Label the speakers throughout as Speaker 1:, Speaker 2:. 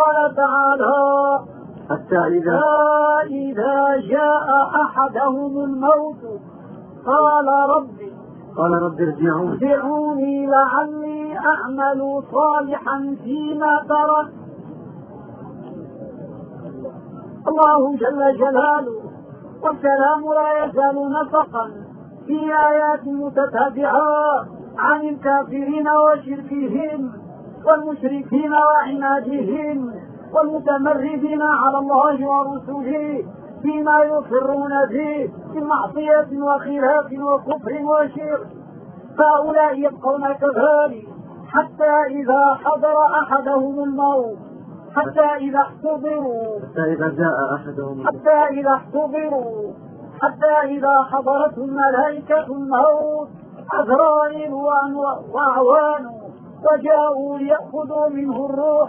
Speaker 1: قال تعالى
Speaker 2: حتى
Speaker 1: إذا جاء أحدهم الموت قال رب ارجعوني لعلي أعمل صالحا فيما ترك. الله جل جلاله والسلام لا يزال نفقا في آيات متتابعة عن الكافرين وشركهم والمشركين وعنادهم والمتمردين على الله ورسوله فيما يصرون به من معصية وخلاف وكفر وشرك. فهؤلاء يبقون كذلك حتى إذا حضر أحدهم الموت، حتى إذا احتضروا، حتى إذا حضرتهم ملائكة الموت عزرائيل وأعوانه وجاءوا ليأخذوا منه الروح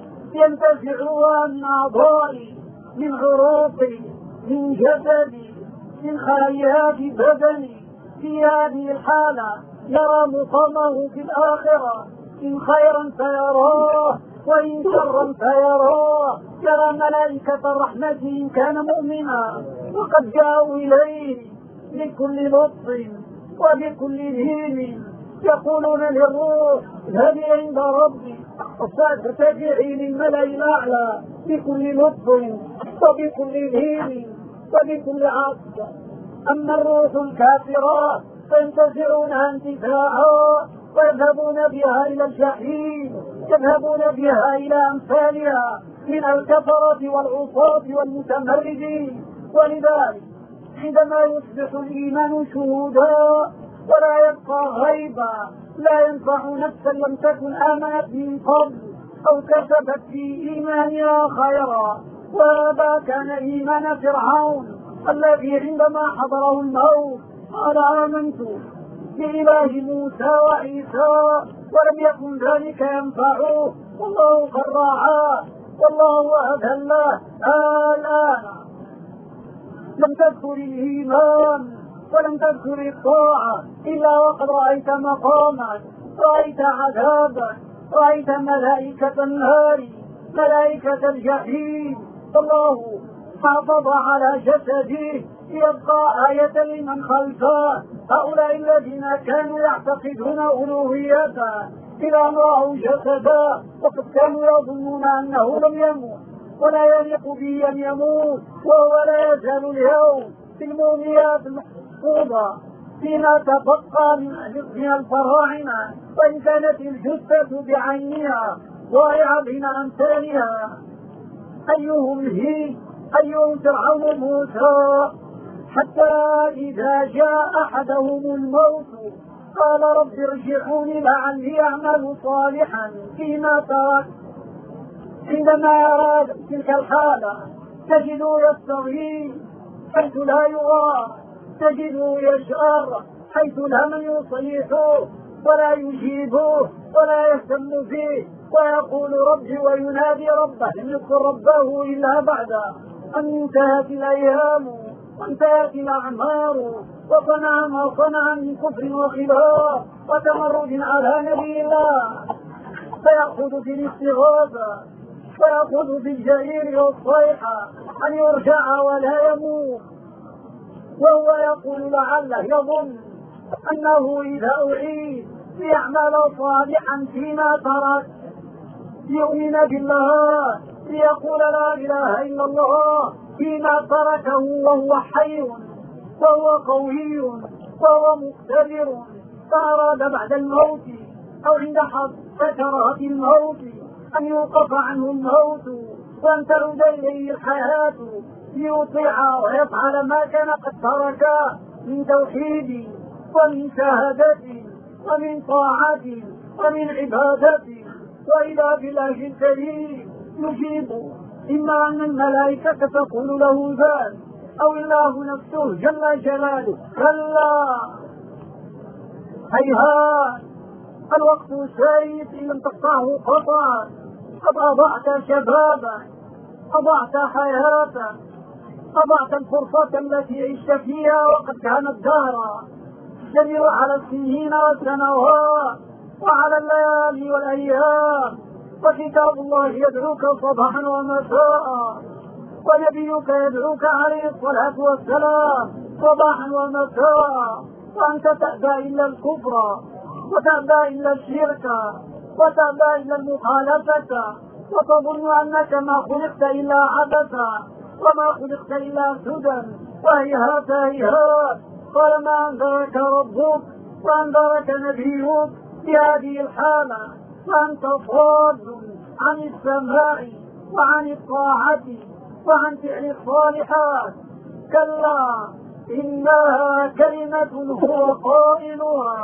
Speaker 1: ينتزعوا من أعضائه، من عروقه، من جسده، من خلايا بدنه. في هذه الحالة يرى مقامه في الآخرة، إن خيرا فيراه وإن شرا فيراه. يرى ملائكة الرحمة إن كان مؤمنا، وقد جاءوا إليه بكل لطف وبكل دين يقولون للروح اذهبي عند ربي وسترجعي للملأ الأعلى بكل لطف وبكل دين وبكل عطف. أما الروح الكافرة فينتزعونها انتزاعا ويذهبون بها إلى الجحيم، يذهبون بها إلى أمثالها من الكفرة والعصاة والمتمردين. ولذلك عندما يصبح الإيمان شهودا ولا يبقى غيبا، لا ينفع نفسا لم تكن آمنت من قبل أو كسبت في إيمانها خيرا. وهذا كان إيمان فرعون الذي عندما حضره الموت قال آمنت بإله موسى وعيسى ولم يكن ذلك ينفعه، والله قد راعاه والله أذله. الآن لم تذكر الإيمان ولم تذكر الطاعة إلا وقد رأيت مقاما، رأيت عذابا، رأيت ملائكة النار، ملائكة الجحيم. الله حافظ على جسده ليبقى آية لمن خلفه. هؤلاء الذين كانوا يعتقدون ألوهيته إذا رأوا جسدا وقد كانوا يظنون أنه لم يموت ولا يليق به أن يموت، وهو لا يزال اليوم في الموميات المحفوظة فيما تبقى من الفراعنة، وإن كانت الجثة بعينها ضائعة بين أمثالها. أيهم فرعون موسى حتى إذا جاء أحدهم الموت قال رب ارجعوني لعلي أعمل صالحا فيما ترك. عندما يرى تلك الحالة تجد يستغيث حيث لا يغار، تجد يشعر حيث لا من يصيحه ولا يجيبه ولا يهتم فيه، ويقول ربي وينادي ربه لم يذكر ربه إلا بعد أن انتهت الأيام وانتهت الأعمار وصنع ما صنع من كفر وخلاف وتمرد على نبي الله، فيأخذ في الاستغاثة ويأخذ في الجرير والصيحة أن يرجع ولا يموت، وهو يقول لعله يظن أنه إذا أعيد ليعمل صالحا فيما ترك، يؤمن بالله ليقول لا إله إلا الله فيما تركه وهو حي وهو قوي وهو مقتدر، فأراد بعد الموت أو عند سكرات الموت أن يوقف عنه الموت وأن تعود إليه الحياة ليطيع ويفعل ما كان قد ترك من توحيد ومن شهادة ومن طاعة ومن عبادة. وإذا بالله الكريم يجيب إما أن الملائكة تقول له ذلك أو الله نفسه جل جلاله كلا هيهات الوقت سيف إن لم تقطعه قطعا، قد أضعت شبابا، أضعت حياتا، أضعت الفرصة التي عشت فيها وقد كانت دهرا تجر على السنين والسنوات وعلى الليالي والأيام وكتاب الله يدعوك صباحا ومساء، ونبيك يدعوك عليه الصلاة والسلام صباحا ومساء، وأنت تأبى إلا الكفر وتأبى إلا الشرك وتأبى إلا المخالفة، وتظن أنك ما خلقت إلا عبثا وما خلقت إلا سدى. وهيهات هيهات، قال ما أنذرك ربك وأنذرك نبيك بهذه الحالة، وأنت صاد عن السماع وعن الطاعة وعن فعل الصالحات. كلا إنها كلمة هو قائلها،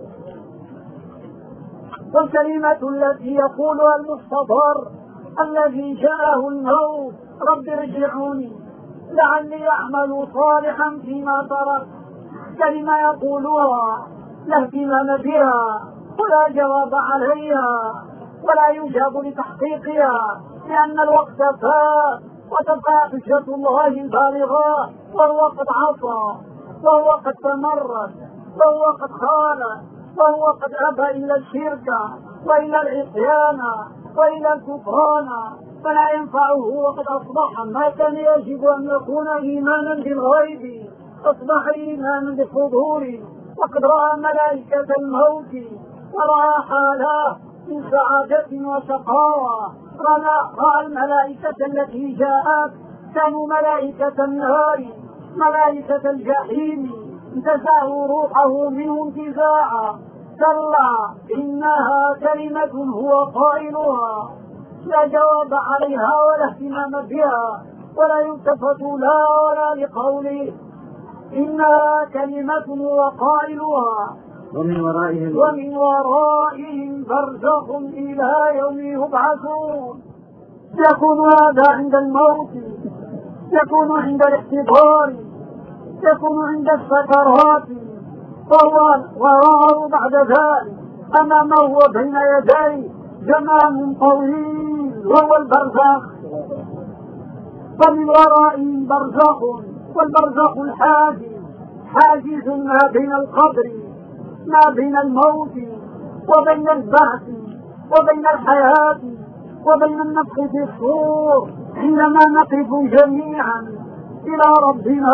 Speaker 1: والكلمة التي يقولها المستضر الذي جاءه الموت رب ارجعوني لعلي أعمل صالحا فيما ترك، كلمة يقولها لا اهتمام بها ولا جواب عليها ولا يجاب لتحقيقها، لأن الوقت فات وتبقى حجة الله البالغة، وهو قد عصى وهو قد تمرد وهو قد خالف وهو قد أبى إلى الشرك وإلى العصيان وإلى الكفران، فلا ينفعه وقد أصبح ما كان يجب أن يكون إيمانا بالغيب أصبح إيمانا بالحضور، وقد رأى ملائكة الموت ورأى حاله من سعادة وشقاوة، رأى الملائكة التي جاءت كانوا ملائكة النار ملائكة الجحيم انتزعوا روحه منه انتزاعا. كلا إنها كلمة هو قائلها، لا جواب عليها ولا اهتمام بها ولا يلتفت لها ولا لقوله، إنها كلمة هو قائلها
Speaker 2: ومن
Speaker 1: ورائهم برزخ إلى يوم يبعثون. يكون هذا عند الموت، يكون عند الاحتضار، يكون عند السكرات، وراءه بعد ذلك أمامه وبين يديه زمان طويل وهو البرزخ. ومن ورائهم برزخ، والبرزخ حاجز ما بين القبر ما بين الموت وبين البعث وبين الحياة وبين النفخ في الصور، حينما نقف جميعا إلى ربنا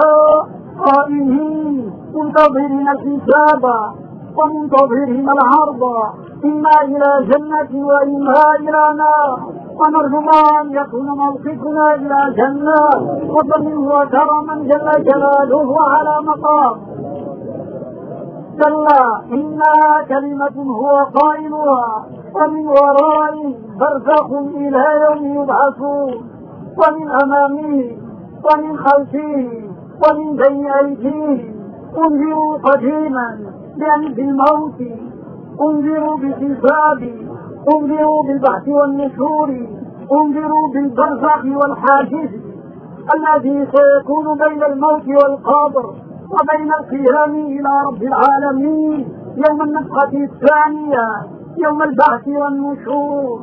Speaker 1: قائمين منتظرين الحساب ومنتظرين العرض، إما إلى جنة وإما إلى نار، ونرجو أن يكون موقفنا إلى جنة وفضل وكرما جل جلاله على مقام. كلا إنها كلمة هو قائلها، ومن ورائهم برزخ إلى يوم يبعثون، ومن أمامه ومن خلفه ومن بين أيديهم انذروا قديما بأن بالموت، انذروا بالحساب، انذروا بالبعث والنشور، انذروا بالبرزخ والحاجز الذي سيكون بين الموت والقبر وبين القيام إلى رب العالمين يوم النفخة الثانية يوم البعث والنشور.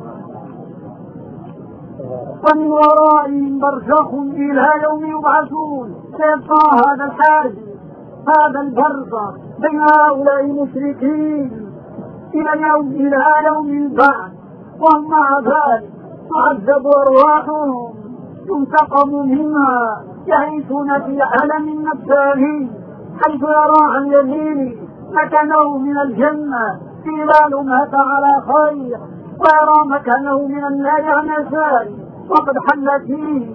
Speaker 1: ومن ورائهم برزخ إلى يوم يبعثون، سيبقى هذا الحاجز هذا البرزخ بين هؤلاء المشركين إلى يوم البعث، وهم مع ذلك تعذب أرواحهم ينتقم منها، يعيشون في عالم نفساني حيث يرى عن يمينه مكانه من الجنة في مات على خير، ويرى مكانه من النار عن يساره وقد حل فيه،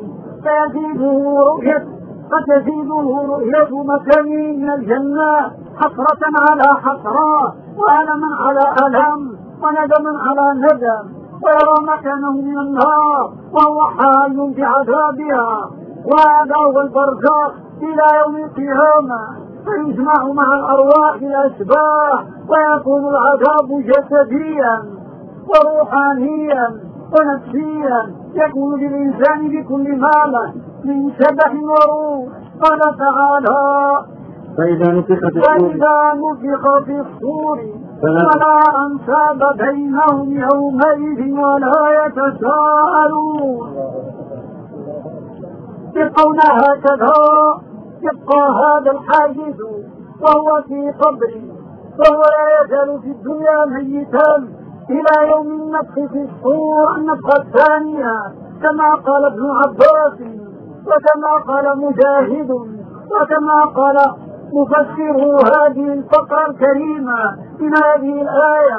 Speaker 1: فتزيده رؤية مكانه من الجنة حسرة على حسرة وألما على ألم وندما على ندم، ويرى مكانه من النار وهو حال بعذابها. وهذا هو البرزخ إلى يوم القيامة، فيجمع مع الأرواح الأشباح ويكون العذاب جسديا وروحانيا ونفسيا، يكون للإنسان بكل ما له من شبح وروح. قال تعالى
Speaker 2: فإذا
Speaker 1: نفخ في الصور فلا أنساب بينهم يومئذ ولا يتساءلون. يبقون هكذا، يبقى هذا الحاجز وهو في قبره، وهو لا يزال في الدنيا ميتا إلى يوم النفخ في الصور النفخة الثانية، كما قال ابن عباس وكما قال مجاهد وكما قال مفسر هذه الفقرة الكريمة من هذه الآية.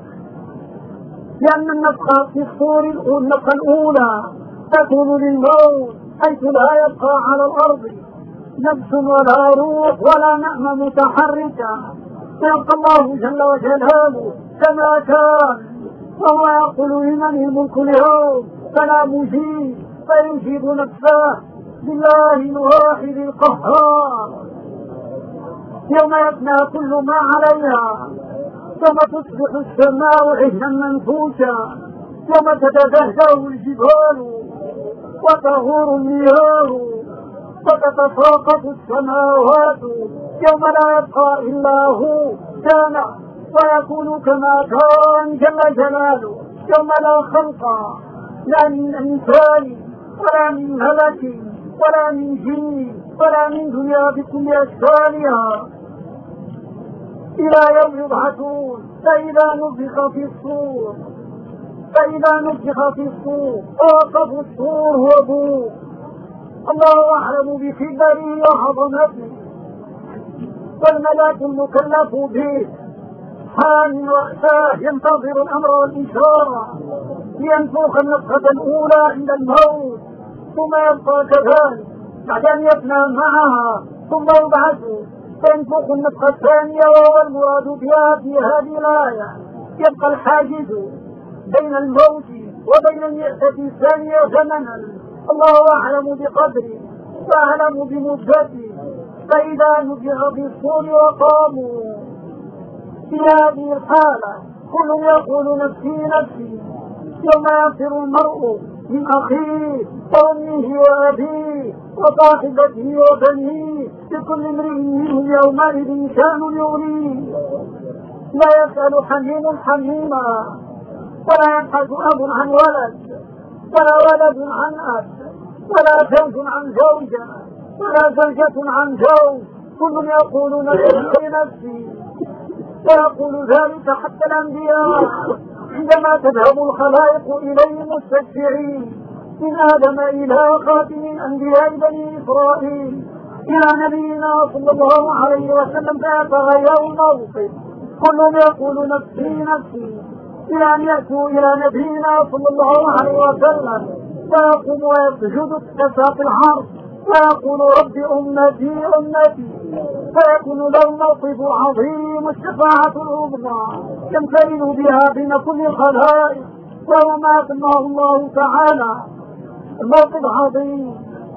Speaker 1: لأن النفخة في الصور النفخة الأولى تكون للموت، حيث لا يبقى على الأرض نفس ولا روح ولا نعمة متحركة، يبقى الله جل وجلاله كما كان، وهو يقول لمن الملك اليوم فلا مجيب، فيجيب نفسه بالله الواحد القهار. يوم يفنى كل ما عليها، يوم تصبح السماء عجلا منفوشا، يوم تتدهده الجبال وتغور المياه وتتساقط السماوات، يوم لا يبقى إلا هو كان ويكون كما كان جل جلاله، يوم لا خلق لا من إنسان ولا من ملك ولا من جن ولا من دنيا بكل أشكالها، إلى يوم يبعثون. فإذا نفخ في الصور ووقف الصور وبوق، الله أعلم بكبره وعظمته، والملاك المكلف به حان وأساه ينتظر الأمر والإشارة لينفخ النفخة الأولى عند الموت، ثم يبقى كذلك بعد أن يفنى معها، ثم يبعث فينفخ النفخة الثانية، وهو المراد بها في هذه الآية. يبقى الحاجز بين الموت وبين النعمة الثانية زمنا، الله أعلم بقدره وأعلم بمدته. فإذا نفخ في الصور وقاموا في هذه الحالة كل يقول نفسي نفسي، يوم يصير المرء من أخيه وأمه وأبيه وصاحبته وبنيه، لكل امرئ منهم يومئذ شأن يغنيه، لا يسأل حميم حميما، ولا يبحث أب عن ولد ولا ولد عن أب، ولا زوج عن زوجة ولا زوجة عن زوج، كل يقول نفسي نفسي. ويقول ذلك حتى الأنبياء عندما تذهب الخلائق إليه مستشفعين، من آدم إلى خاتم الأنبياء بني إسرائيل إلى نبينا صلى الله عليه وسلم، فيتغير الموقف، كلهم يقول نفسي نفسي، إلى أن يأتوا إلى نبينا صلى الله عليه وسلم فيقوم ويسجد كساق العرش ويقول رب أمتي أمتي، فيكون له الموقف عظيم، الشفاعة العظمى يمتلئ بها بين كل الخلائق، وهو ما سماه الله تعالى الموقف عظيم.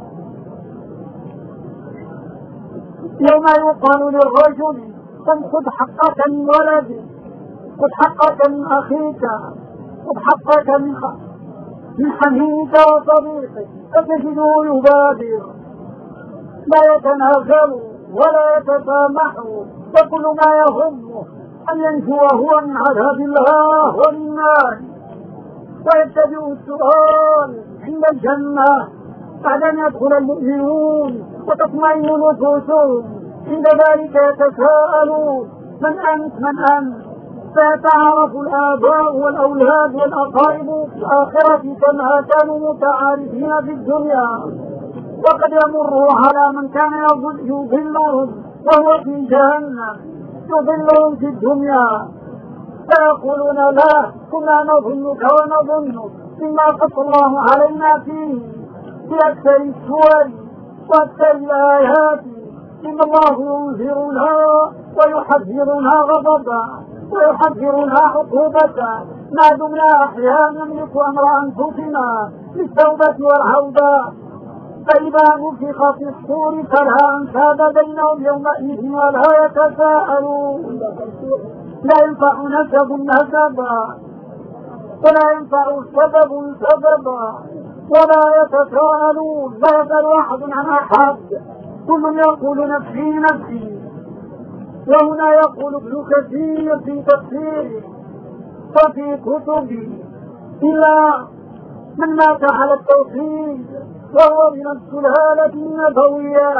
Speaker 1: يوم يقال للرجل خذ حقك من ولدك، خذ حقك من أخيك، خذ حقك من حميك وصديقك، فتجده يبادر لا يتنازل ولا يتسامح، وكل ما يهمه أن ينجو هو من عذاب الله ومن نار. ويبتدئ السؤال عند الجنة بعد أن يدخل المؤمنون وتطمئن نفوسهم، عند ذلك يتساءلون من أنت من أنت، فيتعارف الآباء والأولاد والأقارب في الآخرة كما كانوا متعارفين في الدنيا، وقد يمر على من كان يضلهم وهو في جهنم يضلهم في الدنيا، فيقولون لا كنا نظنك ونظنك مما قص الله علينا فيه في أكثر السور وأكثر الآيات، إن الله ينذرنا ويحذرنا غضبا ويحذرنا عقوبته ما دمنا أحياء نملك أمر أنفسنا للتوبة والعودة. فإذا نفخ في الصور فلا أنساب بينهم يومئذ ولا يتساءلون، لا ينفع نسب نسبا ولا ينفع سبب سببا ولا يتساءلون، لا يسأل أحد عن أحد، كل يقول نفسي نفسي. وهنا يقول ابن كثير في تفسيره وفي كتبه إلا من مات على التوحيد وهو من السلالة النبوية،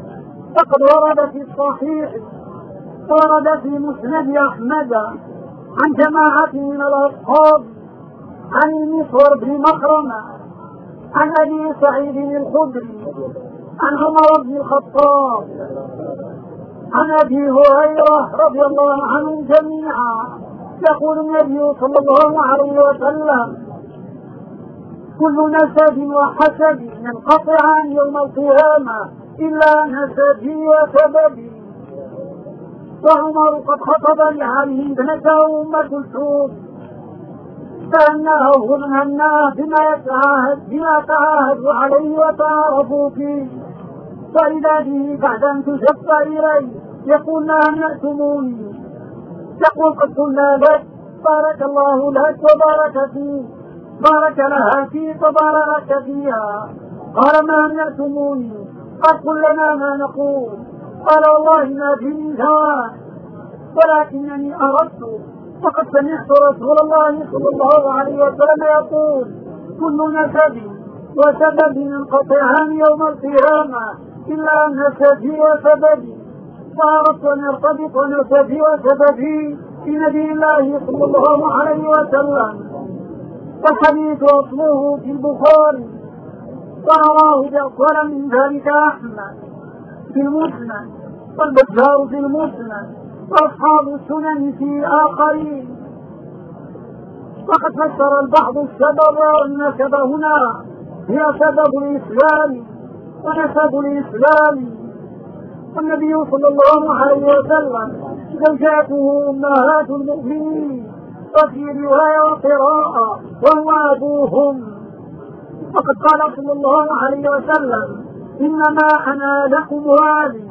Speaker 1: فقد ورد في الصحيح، ورد في مسند أحمد عن جماعة من الأصحاب عن المسور بن مخرمة عن أبي سعيد الخدري عن عمر بن الخطاب عن أبي هريرة رضي الله عنهم جميعا يقول النبي صلى الله عليه وسلم: كل نسب وحسب ينقطعان يوم القيامة إلا نسبي وسببي. وعمر قد خطب لعلي ابنته أم كلثوم فأنه ظننا بما تعاهد عليه وتعارفوا فيه، وإذا به بعد أن تشف إليه يقول: نعم يأتموني، يقول: قد قلنا لك بارك الله لك وبارك فيك، بارك لها فيك وبارك فيها. قال: ما يأتموني؟ قد قل لنا ما نقول. قال: والله ما في ميزان، ولكنني أردت، وقد سمعت رسول الله صلى الله عليه وسلم يقول: كل نسب وسبب ينقطعان يوم القيامة إلا نسبي وسببي. فأردت أن يرتبط نسبي وسببي بنبي الله صلى الله عليه وسلم. والحديث أصله في البخاري، ورواه بأطول من ذلك أحمد في المسند، والبزار في المسند، وأصحاب السنن في آخرين. وقد فسر البعض السبب والنسب هنا هي سبب الإسلام ونسب الإسلام. والنبي صلى الله عليه وسلم زوجاته أمهات المؤمنين، وفي رواية وقراءة وهو أبوهم. وقد قال صلى الله عليه وسلم: إنما أنا لكم والي.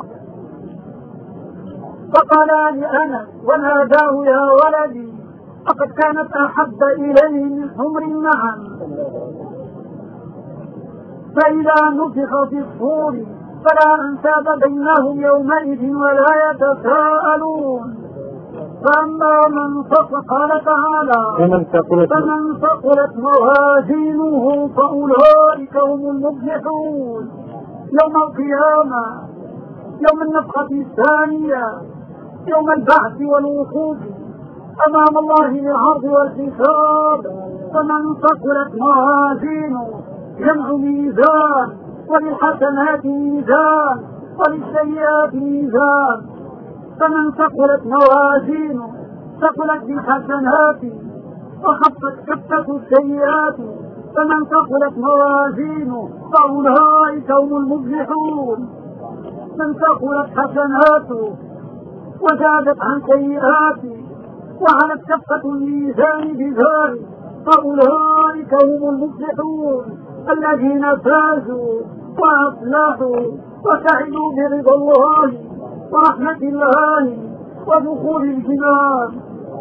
Speaker 1: فقال لأنس وناداه: يا ولدي، فقد كانت أحب إليه من حمر النعم. فإذا نفخ في الصور فلا أنساب بينهم يومئذ ولا يتساءلون. فأما من قال تعالى: فمن ثقلت موازينه فأولئك هم المفلحون. يوم القيامة، يوم النفخة الثانية، يوم البعث والوقوف أمام الله للعرض والحساب. فمن ثقلت موازينه جمع ميزان، وللحسنات ميزان وللسيئات ميزان. فمن ثقلت موازينه ثقلت بالحسنات وخفت كفة السيئات. فمن ثقلت موازينه فأولئك هم المفلحون. من ثقلت حسناته وزادت عن سيئاته وعلت كفة الميزان بذلك فأولئك هم المفلحون الذين فازوا وأفلحوا وسعدوا برضا الله ورحمة الله ودخول الجنان.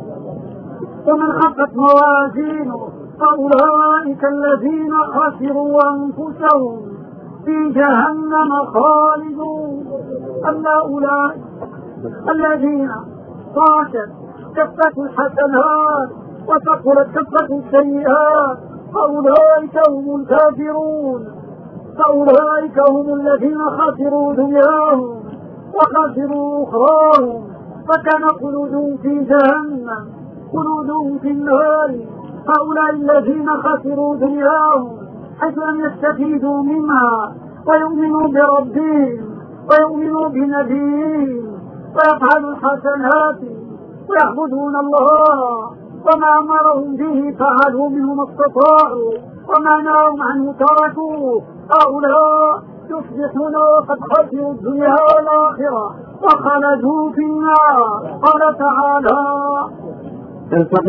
Speaker 1: ومن خفت موازينه فأولئك الذين خسروا أنفسهم في جهنم خالدون. أما أولئك الذين طاشت كفة الحسنات وثقلت كفة السيئات فأولئك هم الكافرون. فأولئك هم الذين خسروا دنياهم وخسروا أخراهم، فكان خلودهم في جهنم، خلودهم في النار. هؤلاء الذين خسروا دنياهم حيث لم يستفيدوا منها ويؤمنوا بربهم ويؤمنوا بنبيهم ويفعلوا الحسنات ويعبدون الله، وما أمرهم به فعلوا منه ما استطاعوا وما نهوا عنه تركوه. هؤلاء يصبحون وقد خسروا الدنيا والآخرة وخلدوا في النار. قال تعالى:
Speaker 2: تلفح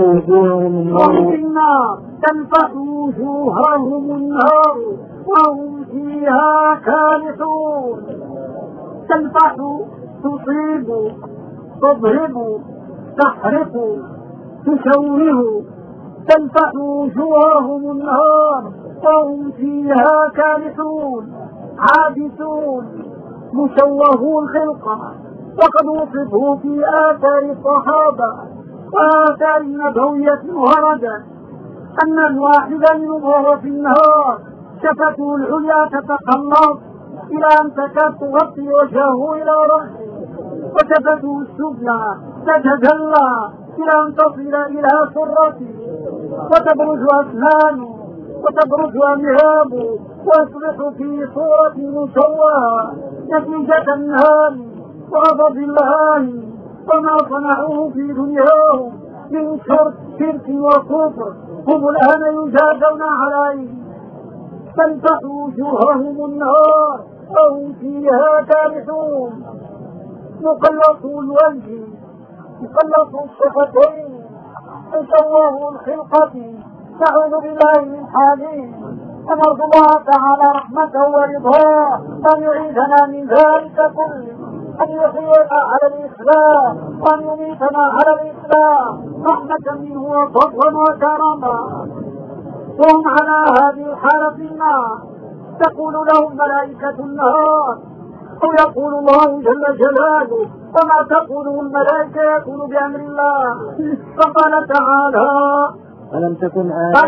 Speaker 1: وجوههم النار وهم فيها كالحون. تلفح تصيب، تضرب، تحرق، تشوه. تلفح وجوههم النار وهم فيها كالحون عابثون مشوهو الخلقة. وقد وصفوا في آثار الصحابة وآثار النبوية وردت أن الواحد منهم في النهار شفته العليا تتقلص إلى أن تكاد تغطي وجهه إلى رأسه، وشفته السفلى تتدلى إلى أن تصل إلى سرتي وتبرز أسنانه وتبرز أنيابه ويصبح في صورة مشوهة نتيجة النهار وغضب الله وما صنعوه في دنياهم من شرك وكفر هم الآن يجازون عليه تلفح وجوههم النار وهم فيها كارثون مقلصوا الوجه مقلصوا الشفتين مشوه الخلقة نعوذ بالله من حالهم ونرجو الله تعالى رحمته ورضاه أن يعيذنا من ذلك كله أن يحيينا على الإسلام وأن يميتنا على الإسلام رحمة منه وفضلا وكرما. وهم على هذه الحالة النار تقول لهم ملائكة النار أو يقول الله جل جلاله وما تقوله الملائكة يكون بأمر الله. فقال تعالى
Speaker 2: ألم تكن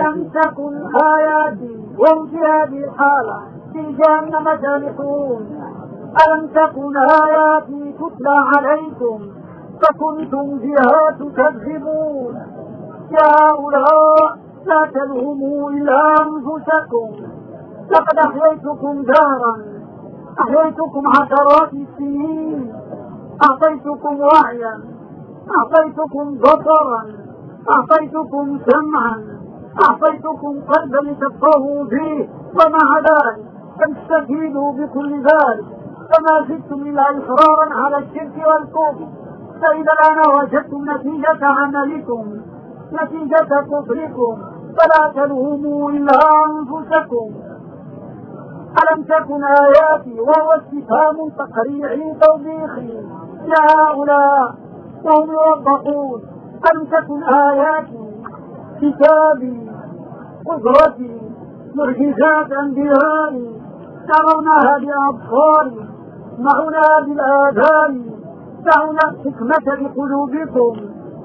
Speaker 1: آياتي وهم في هذه الحالة في جهنم سالحون. ألم تكن آياتي تتلى عليكم فكنتم بها تكذبون. يا هؤلاء لا تلهموا إلا أنفسكم لقد أحييتكم دهرا أحييتكم عشرات السنين أعطيتكم وعيا أعطيتكم بصرا أعطيتكم سمعا أعطيتم قلبا لتفقهوا به ومع ذلك تستفيدوا بكل ذلك فما زدتم إلا إصرارا على الشرك والكفر. فإذا الآن وجدتم نتيجة عملكم نتيجة كفركم فلا تلوموا إلا أنفسكم. ألم تكن آياتي وهو استفهام تقريعي توبيخي لهؤلاء وهم يوبخون. ألم تكن آياتي كتابي قدرتي معجزات أنبيائي ترونها بأبصاري معنا بالآذان دعونا الحكمة بقلوبكم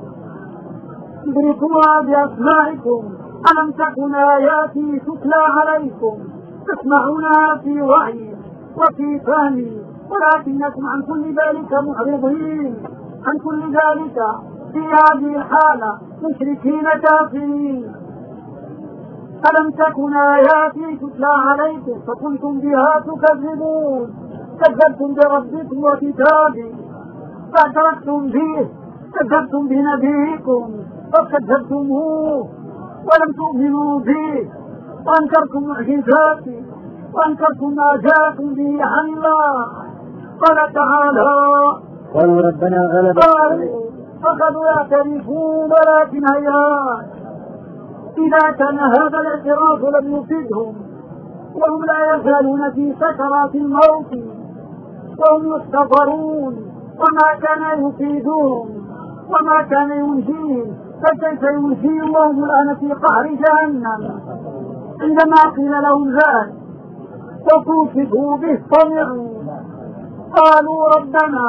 Speaker 1: ادركوها بأسماعكم. ألم تكن آياتي تتلى عليكم تسمعونها في وعي وفي فهم ولكنكم عن كل ذلك معرضين عن كل ذلك في هذه الحالة مشركين كافرين. ألم تكن آياتي تتلى عليكم فكنتم بها تكذبون. كذبتم بربكم وكتابه فأشركتم فيه كذبتم بنبيكم فكذبتموه ولم تؤمنوا به وأنكرتم معجزاتي وأنكرتم ما جاءكم به عن الله. قال تعالى
Speaker 2: قالوا ربنا غلبت
Speaker 1: فقدوا يعترفون ولكن هيهات إذا كان هذا الاعتراف لم يفيدهم وهم لا يزالون في سكرات الموت وهم يستغفرون وما كان يفيدهم وما كان ينجيهم فكيف ينجيهم وهم الآن في قعر جهنم. عندما قيل لهم ذلك وكوشفوا به طمعوا قالوا ربنا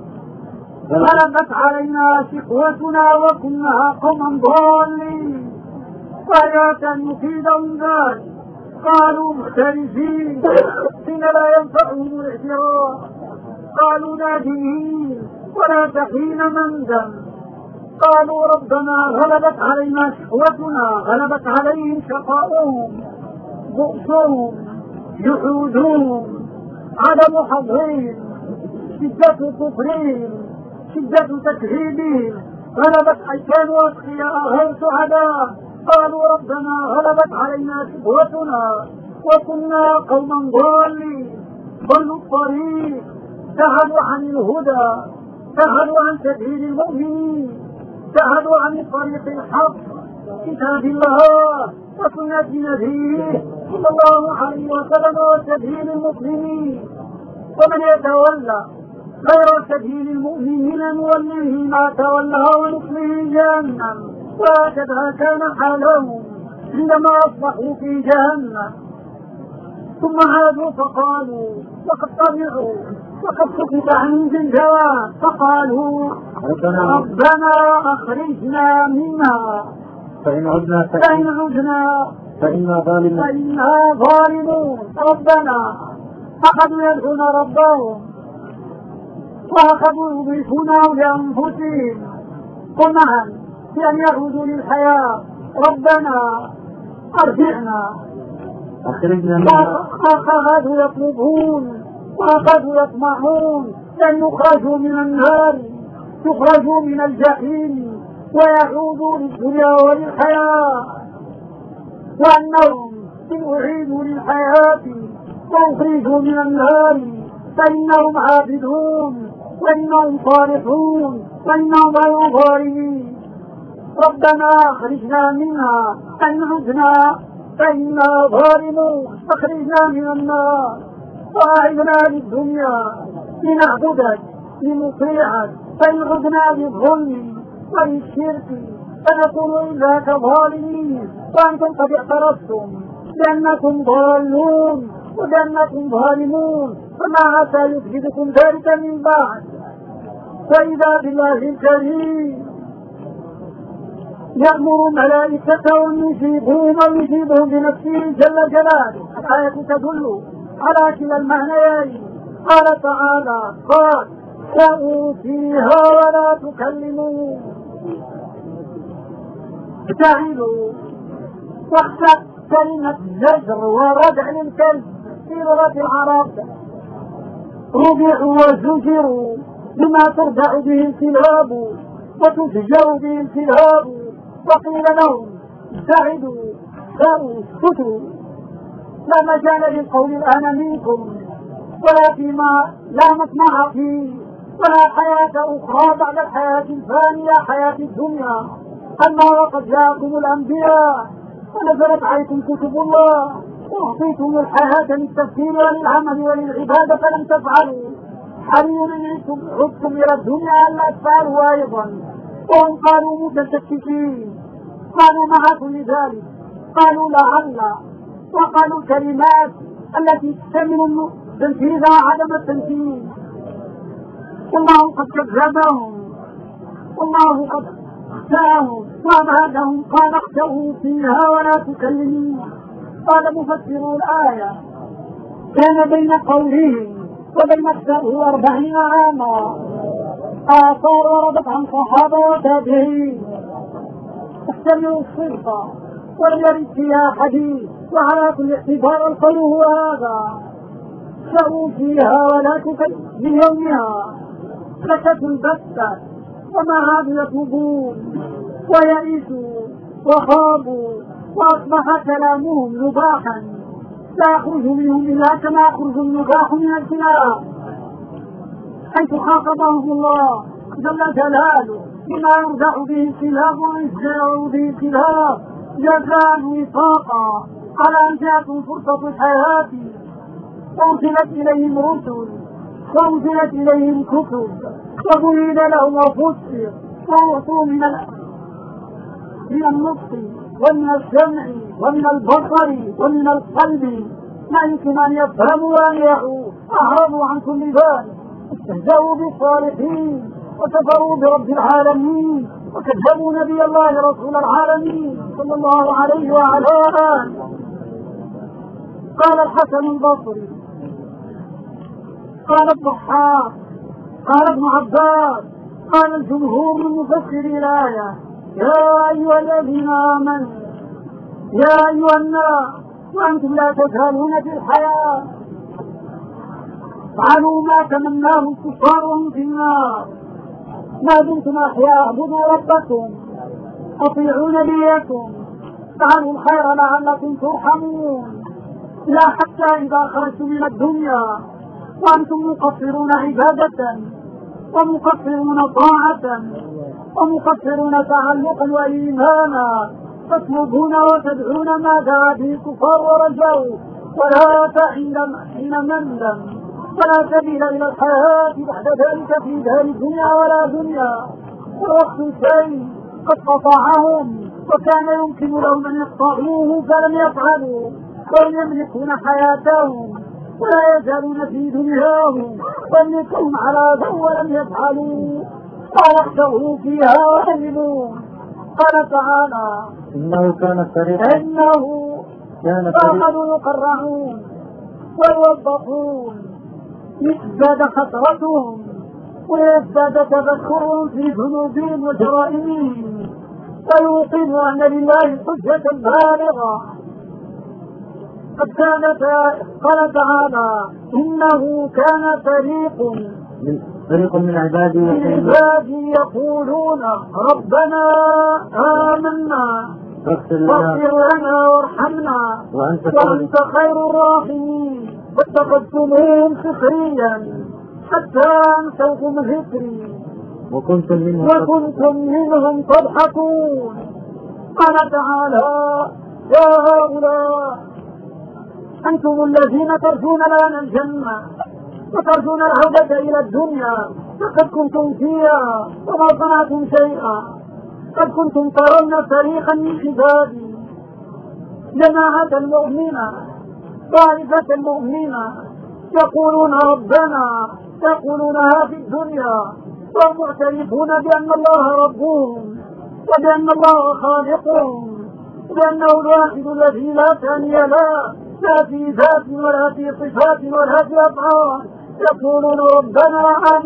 Speaker 1: غلبت علينا شقوتنا وكنا قوما ضالين. وآيات يفيدهم ذلك قالوا مختلفين حين لا ينفعهم الاعتراف قالوا نادمين ولا تحين مندم. قالوا ربنا غلبت علينا شقوتنا غلبت عليهم شقاؤهم بؤسهم جحودهم عدم حظهم شدة كفرهم شدة تكذيبهم غلبت كانوا أتقياء غير سعداء. قالوا ربنا غلبت علينا شقوتنا وكنا قوما ضالين ضلوا الطريق ابتعدوا عن الهدى ابتعدوا عن سبيل المؤمنين ابتعدوا عن طريق الحق كتاب الله وسنة نبيه صلى الله عليه وسلم وسبيل المسلمين. ومن يتولى غير سبيل المؤمنين نوله ما تولى ونصله جهنم. وهكذا كان حالهم عندما أصبحوا في جهنم. ثم عادوا فقالوا وقد طمعوا وقد سكت عند الجواب فقالوا ربنا أخرجنا منها
Speaker 2: فإن عدنا
Speaker 1: فإنا ظالمون. ربنا أخذوا يدعون ربهم وأخذوا يضيفونه لأنفسهم. قل نعم بأن يعودوا للحياة. ربنا أرجعنا.
Speaker 2: أخرجنا منها.
Speaker 1: أخذوا يطلبون وأخذوا يطمعون أن يخرجوا من النار، يخرجوا من الجحيم ويعودوا للدنيا وللحياة، وأنهم إن أعيدوا للحياة وأخرجوا من النار فإنهم عابدون وإنهم صالحون وإنهم غير ظالمين. ربنا أخرجنا منها أن عدنا فإنا ظالمون، أخرجنا من النار وأعدنا للدنيا لنعبدك لنطيعك، فإن عدنا للظلم وللشرك فنكون إلا كظالمين، وأنتم قد اعترفتم بأنكم ضالون وبأنكم ظالمون، فما عسى يفسدكم ذلك من بعد. وإذا بالله الكريم يأمر ملائكته أن يجيبهم بنفسه جل جلاله. الآية تدل على كلا المعنيين. قال تعالى قال سأوا فيها ولا تكلمون. ابتعدوا واخشى كلمة زجر وردع للكلب في لغة العرب، ربعوا وزجروا بما تردع به الكلاب وتزجر به الكلاب، وقيل لهم ابتعدوا سأوا اسكتوا. لا مجال للقول الآن منكم ولا فيما لا مطمع فيه ولا حياة أخرى بعد الحياة الفانية حياة الدنيا. أما وقد جاءكم الأنبياء ونزلت عليكم كتب الله وأعطيتم الحياة للتفكير وللعمل وللعبادة فلم تفعلوا، حري منكم عدتم إلى الدنيا أن لا تفعلوا أيضا. وهم قالوا متشككين، قالوا مع كل ذلك قالوا لعل، وقالوا الكلمات التي تحتمل تنفيذ عدم التنفيذ. والله قد كذبهم، والله قد اخزاهم وابعدهم. قال اخسئوا فيها ولا تكلمون. قال مفسر الآية كان بين قولهم وبين اخسئوا 40 عاما. آثار وردت عن صحابة وتابعين تحتمل الصدق ولم يرد فيها حديث، وعلى كل اعتبار القول هو هذا: سأوا فيها ولا تكلمون. ليومها سكتوا البتة وما عادوا يطلبون ويئسوا وخابوا، وأصبح كلامهم نباحا لا يخرج منهم إلا كما يخرج النباح من الكلاب، حيث خاطبهم الله جل جلاله بما يرجع به الكلاب ويزجر به الكلاب جزاء وفاقا على أن جاءتهم فرصة الحياة وأرسلت إليهم رسل وأنزلت إليهم كتب وبين لهم وفسر وأعطوا من النطق ومن السمع ومن البصر ومن القلب ما يمكن أن يفهموا وأن يعوا. أعرضوا عن كل ذلك، استهزأوا بالصالحين وكفروا برب العالمين وكذبوا نبي الله رسول العالمين صلى الله عليه وعلى آله. قال الحسن البصري، قال الضحاك، قال ابن عباس، قال الجمهور من مفسري الآية: يا أيها الذين آمنوا، يا أيها الناس، وأنتم لا تزهلون في الحياة، فعلوا ما تمناه الكفار وهم في النار، ما دمتم أحياء اعبدوا ربكم، أطيعوا نبيكم، فعلوا الخير لعلكم ترحمون. لا حتى إذا خرجتم من الدنيا وأنتم مقصرون عبادة ومقصرون طاعة ومقصرون تعلقا وإيمانا، تطلبون وتدعون ما دعا به الكفار ورجوا، ولا حين مندم، ولا سبيل إلى الحياة بعد ذلك في دار الدنيا ولا دنيا. ووقت شيء قد قطعهم وكان يمكن لهم أن يقطعوه فلم يفعلوا، وهم يملكون حياتهم ولا يزالون في دنياهم ويملكون على ذو ولم يفعلوا. قال اخشوا فيها وحلمون. قال تعالى:
Speaker 2: إنه كان فريقا
Speaker 1: فأخذوا يقرعون ويوبخون ليزداد خسرتهم ويزداد تذكرهم في ذنوبهم وجرائمهم، ويوقن أن لله حجة بالغة. قد قال تعالى إنه كان فريق
Speaker 2: من عبادي
Speaker 1: يقولون ربنا آمنا فاغفر لنا وارحمنا وأنت خير الراحمين. واتخذتموهم سخريا حتى أنسوكم ذكري وكنتم منهم تضحكون. قال تعالى يا هؤلاء أنتم الذين ترجون لنا الجنة وترجون العودة إلى الدنيا لقد كنتم فيها وما صنعتم شيئا. قد كنتم ترون فريقا من عبادي جماعة مؤمنة طائفة مؤمنة يقولون ربنا يقولونها في الدنيا وهم معترفون بأن الله ربهم وبأن الله خالقهم وبأنه الواحد الذي لا ثاني لا في ذات ولا في صفات ولا في أفعال. يقولون ربنا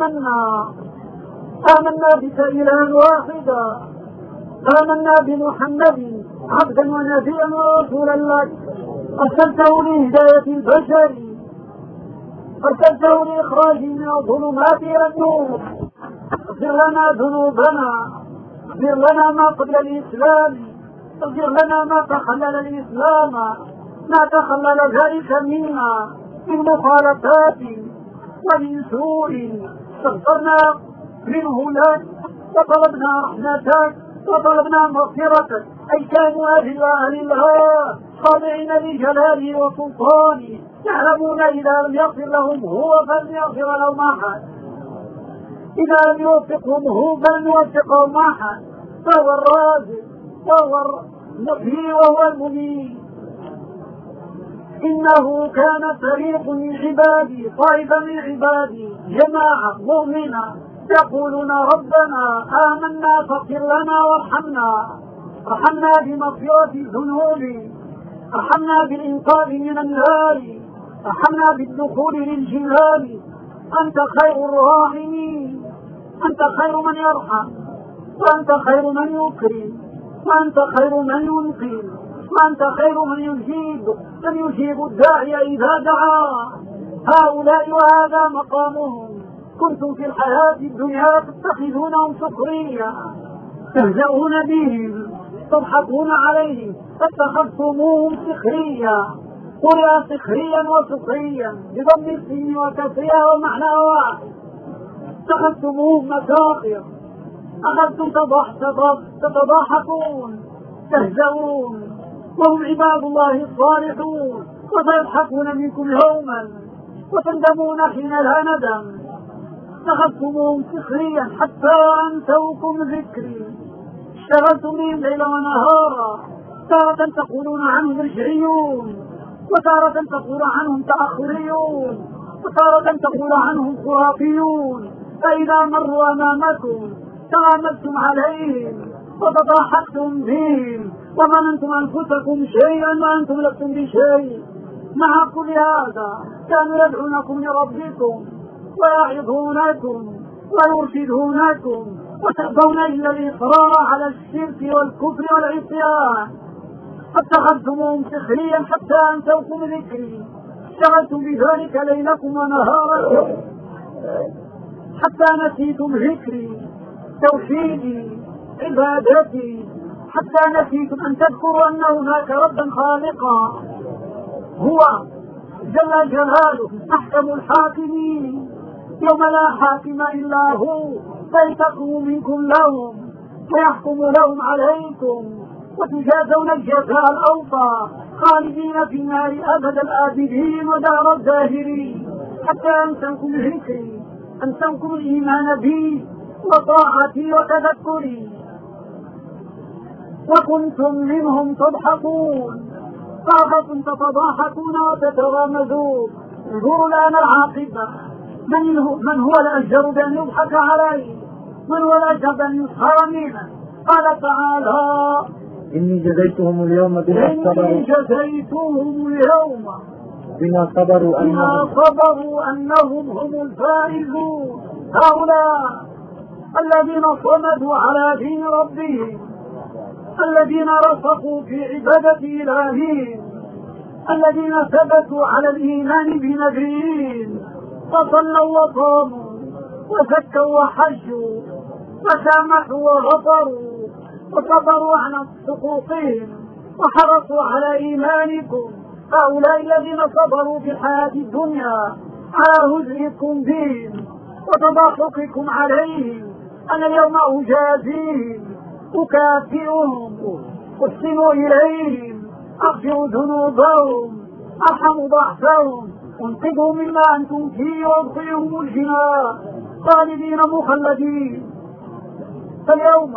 Speaker 1: آمنا بك إلها واحدا آمنا بمحمد عبدا ونبيا ورسولا لك أرسلته لهداية البشر أرسلته لإخراج من الظلمات إلى النور. اغفر لنا ذنوبنا اغفر لنا ما قبل الإسلام اغفر لنا ما تخلل الإسلام ما تخلل ذلك منا من مخالفات ومن سوء استغفرنا منه لك وطلبنا رحمتك وطلبنا مغفرتك. أي كانوا أهل الله خاضعين لجلاله وسلطانه يعلمون إذا لم يغفر لهم هو فلن يغفر لهم أحد إذا لم يوفقهم هو فلن يوفقهم أحد. فهو الرازق وهو المحيي وهو المميت. إنه كان فريق من عبادي طائفة من عبادي جماعة مؤمنة يقولون ربنا آمنا فاغفر لنا وارحمنا بمغفرة الذنوب ارحمنا بالإنقاذ من النار ارحمنا بالدخول للجنان. أنت خير الراحمين أنت خير من يرحم وأنت خير من يكرم وأنت خير من ينقذ وأنت خير من يجيب الداعي إذا دعا. هؤلاء وهذا مقامهم كنتم في الحياة الدنيا تتخذونهم سخريا تهزؤون بهم تضحكون عليهم فاتخذتموهم سخريا. قرئ سخريا وسخريا بضم السين وكسرها ومعنى واحد. اتخذتموهم مساخر أخذتم تتضاحكون تهزؤون وهم عباد الله الصالحون وسيضحكون منكم يوما وتندمون حين لا ندم. اتخذتموهم سخريا حتى أنسوكم ذكري اشتغلتم بهم ليلا ونهارا. تارة تقولون عنهم رجعيون وتارة تقول عنهم تأخريون وتارة تقول عنهم خرافيون. فإذا مروا أمامكم تغامزتم عليهم وتضاحكتم بهم وظننتم أنفسكم شيئا وأنتم لستم بشيء. مع كل هذا كانوا يدعونكم لربكم ويعظونكم ويرشدونكم وتأبون إلا الإصرار على الشرك والكفر والعصيان. فاتخذتموهم سخريا حتى أنسوكم ذكري اشتغلتم بذلك ليلكم ونهاركم حتى نسيتم ذكري توحيدي عبادتي حتى نسيتم أن تذكروا أن هناك ربا خالقا هو جل جلاله أحكم الحاكمين يوم لا حاكم إلا هو فيتقوا منكم لهم ويحكم لهم عليكم وتجازون الجزاء الأوفى خالدين في النار أبد الآبدين ودار الزاهرين. حتى أنسوكم ذكري أنسوكم الإيمان بي وطاعتي وتذكري وكنتم منهم تضحكون. فكنتم تتضاحكون وتتغامزون. انظروا الآن العاقبة. من هو الأجدر بأن يضحك عليه؟ من هو الأجدر بأن يسخر منه؟ قال تعالى
Speaker 2: إني جزيتهم اليوم بما صبروا
Speaker 1: أنهم هم الفائزون. هؤلاء الذين صمدوا على دين ربهم الذين رسخوا في عبادة إلههم، الذين ثبتوا على الإيمان بنبيين، فصلوا وصاموا وزكوا وحجوا وسامحوا وغفروا وصبروا عن حقوقهم وحرصوا على إيمانكم. هؤلاء الذين صبروا في الحياة الدنيا على هزئكم بهم وتضاحككم عليهم، أنا اليوم أجازيهم، أكافئهم، أحسن إليهم، أغفر ذنوبهم، أرحم ضعفهم، أنقذهم مما أنتم فيه وأدخلهم الجنان خالدين مخلدين. فاليوم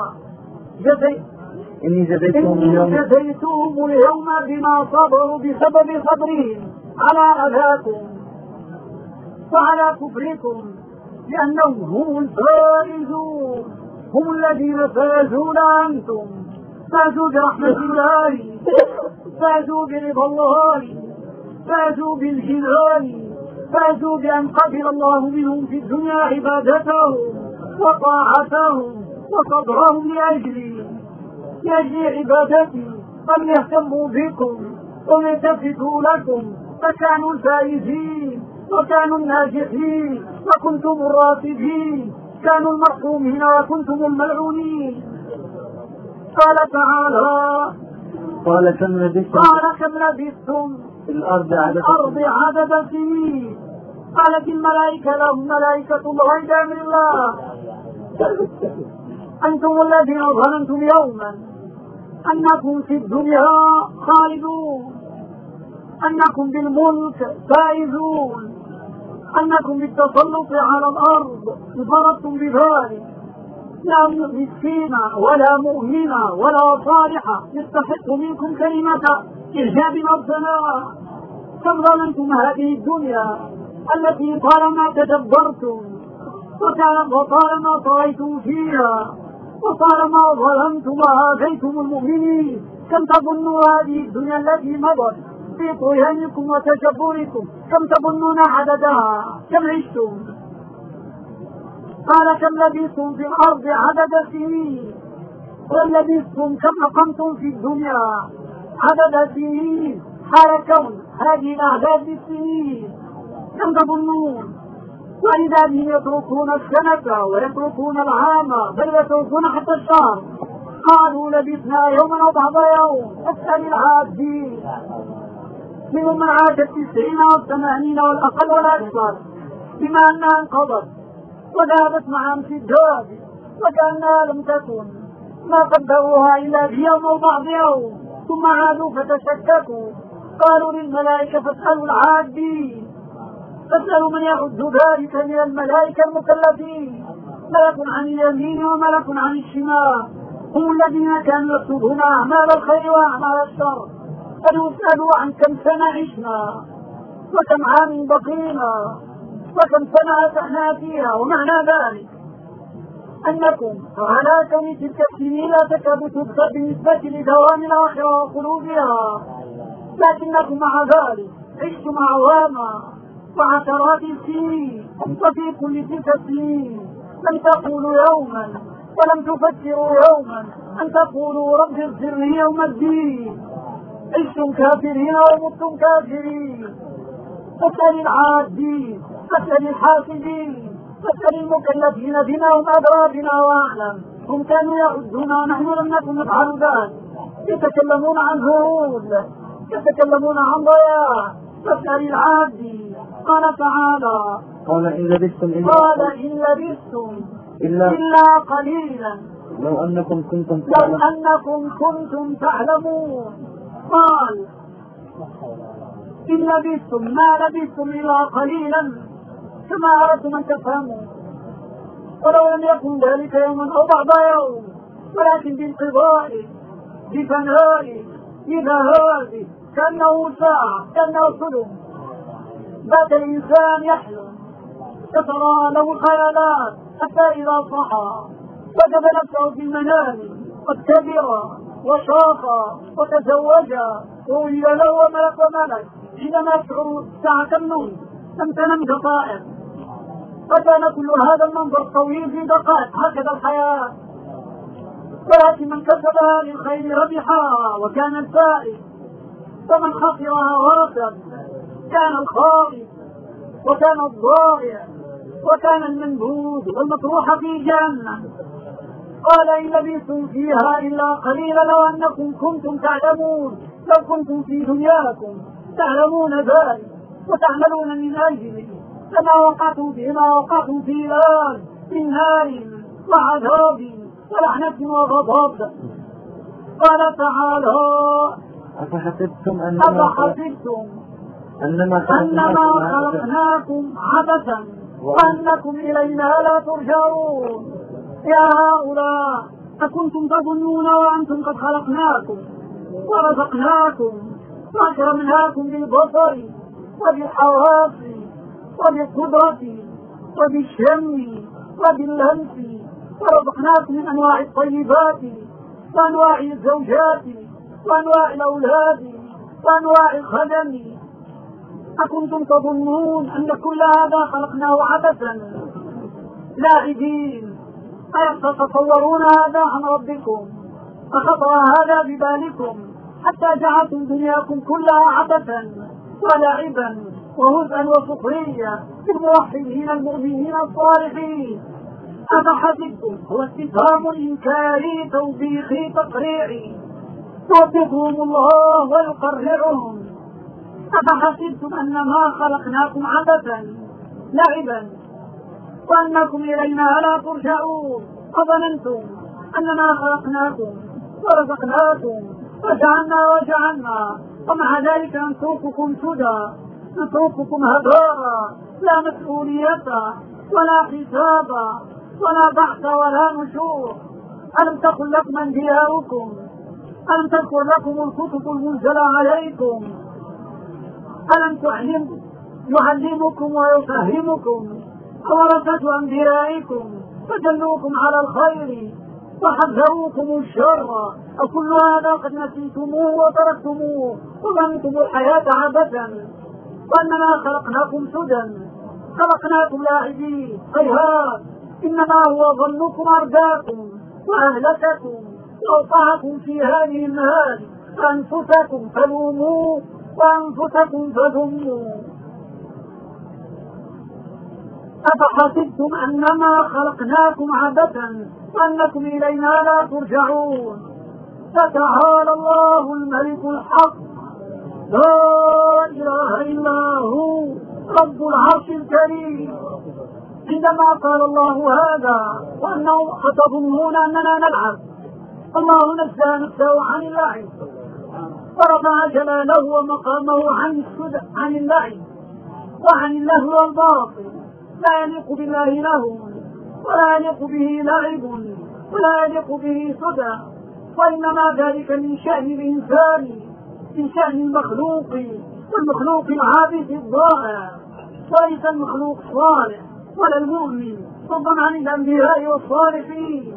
Speaker 2: إني جزيتهم
Speaker 1: اليوم بما صبروا بسبب صبرهم على أذاكم وعلى كفركم، لأنهم هم الفائزون، هم الذين فازوا لا أنتم. فازوا برحمة الله، فازوا برضا الله، فازوا بالجنان، فازوا بأن قبل الله منهم في الدنيا عبادتهم وطاعتهم وصبرهم لأجل عبادتي، أن يهتموا بكم ويلتفتوا لكم، فكانوا الفائزين وكانوا الناجحين وكنتم الراشدين، كانوا المرحومين وكنتم الملعونين. قال تعالى:
Speaker 2: قال كم
Speaker 1: لبثتم
Speaker 2: في الأرض
Speaker 1: عدد سنين. قالت الملائكة لهم ملائكة الله من الله: أنتم الذين ظننتم يوما أنكم في الدنيا خالدون، أنكم بالملك فائزون، أنكم بالتسلط على الأرض انفردتم بذلك، لا مسكين ولا مؤمن ولا صالح يستحق منكم كلمة إعجاب وابتلاء. كم ظننتم هذه الدنيا التي طالما تدبرتم وطالما طغيتم فيها وطالما ظلمتم وآذيتم المؤمنين، كم تظنوا هذه الدنيا التي مضت في طغيانكم وتجبركم، كم تظنون عددها، كم عشتم؟ قال: كم لبثتم في الأرض عدد سنين. كم لبثتم، كم أقمتم في الدنيا عدد سنين، حال كون هذه الأعداد السنين، كم تظنون؟ وإذا هم يتركون السنة ويتركون العام، بل يتركون حتى الشهر. قالوا: لبثنا يوما أو بعض يوم. اسأل العادين، منهم من عاد 90 و80 والأقل والأكثر، بما أنها انقضت وذهبت مع أمس الداب وكأنها لم تكن، ما قدروها إلا في يوم أو بعض يوم، ثم عادوا فتشككوا. قالوا للملائكة: فاسألوا العادين، فاسألوا من يعد ذلك من الملائكة المكلفين، ملك عن اليمين وملك عن الشمال، هم الذين كانوا يكتبون أعمال الخير وأعمال الشر. فليسألوا عن كم سنة عشنا وكم عام بقينا وكم سنة أتحنا فيها. ومعنى ذلك أنكم على كون تلك السنين لا تكاد تذكر بالنسبة لدوام الآخرة وخلودها، لكنكم مع ذلك عشتم أعواما وعشرات السنين، وفي كل تلك السنين لم تقولوا يوما ولم تفكروا يوما أن تقولوا: رب اغفر لي يوم الدين. عشتم كافرين ومتم كافرين. فاسأل العادين، فاسأل الحاسدين، فاسأل المكلفين بنا، هم أدرى بنا وأعلم. هم كانوا يعدون، نحن لم نكن نفعل ذلك. يتكلمون عن هود، يتكلمون عن ضياع. فاسأل العادين. قال تعالى:
Speaker 2: قال إن لبثتم
Speaker 1: إلا قليلا
Speaker 2: لو أنكم كنتم
Speaker 1: تعلمون. قال: إن لبثتم، ما لبثتم إلا قليلا، كما أردتم أن تفهموا، ولو لم يكن ذلك يوما أو بعض يوم، ولكن بانقضائه بفنائه بذهابه، كأنه ساعة، كأنه حلم. بات الإنسان يحلم، تترى له الخيالات حتى إذا صحى وجد نفسه في المنام قد كبر وشاخ وتزوج وولد له وملك. حينما يشعر ساعة النوم لم تنم دقائق، فكان كل هذا المنظر طويل في دقائق. هكذا الحياة. ولكن من كسبها للخير ربحها وكان الفائز، ومن خسرها ورثا كان الخائف وكان الضائع وكان المنبوذ والمطروح في جهنم. قال إن لبثتم فيها إلا قليلا لو أنكم كنتم تعلمون، لو كنتم في دنياكم تعلمون ذلك وتعملون من أجله لما وقعتم فيما وقعتم في الآن من نار وعذاب ولعنة وغضب. قال تعالى
Speaker 2: أفحسبتم
Speaker 1: أنما خلقناكم عبثا وأنكم إلينا لا ترجعون. يا هؤلاء أكنتم تظنون وأنتم قد خلقناكم ورزقناكم وأكرمناكم بالبصر وبالحواس وبالقدرة وبالشم وباللمس، ورزقناكم من أنواع الطيبات وأنواع الزوجات وأنواع الأولاد وأنواع الخدم. أكنتم تظنون أن كل هذا خلقناه عبثا لاعبين؟ أيتصورون هذا عن ربكم؟ فخطر هذا ببالكم حتى جعلتم دنياكم كلها عبثا ولعبا وهزءا وسخرية بالموحدين المؤمنين الصالحين. أفحسبتم هو استفهام إنكاري توبيخي تقريعي يوبخهم الله ويقرعهم. أفحسبتم أنما خلقناكم عبثا لعبا وأنكم إلينا لا ترجعون، أظننتم أننا خلقناكم ورزقناكم وجعلنا ومع ذلك نترككم سدى، نترككم هباء، لا مسؤولية ولا حساب ولا بعث ولا نشور. ألم تكن لكم أنبياؤكم؟ ألم تكن لكم الكتب المنزلة عليكم؟ ألم يعلمكم ويفهمكم ورثة أنبيائكم فدلوكم على الخير وحذروكم الشر؟ أكل هذا قد نسيتموه وتركتموه وظننتم الحياة عبثا وأننا خلقناكم سدى، خلقناكم لاعبين. هيهات، إنما هو ظنكم أرداكم وأهلككم وأوقعكم في هذه النهار، أنفسكم فلوموا وأنفسكم فذموا. أفحسبتم أنما خلقناكم عبثا وأنكم إلينا لا ترجعون. فتعالى الله الملك الحق لا إله إلا هو رب العرش الكريم. عندما قال الله هذا وأنهم تظنون أننا نلعب، الله نزه نفسه عن اللعب ورفع جلاله ومقامه عن اللعب وعن اللهو والباطل. لا يليق بالله لهو ولا يليق به لعب ولا يليق به صدى، وإنما ذلك من شأن الإنسان، من شأن المخلوق، والمخلوق العابث الضائع، وليس المخلوق الصالح ولا المؤمن، فضلا عن الأنبياء والصالحين.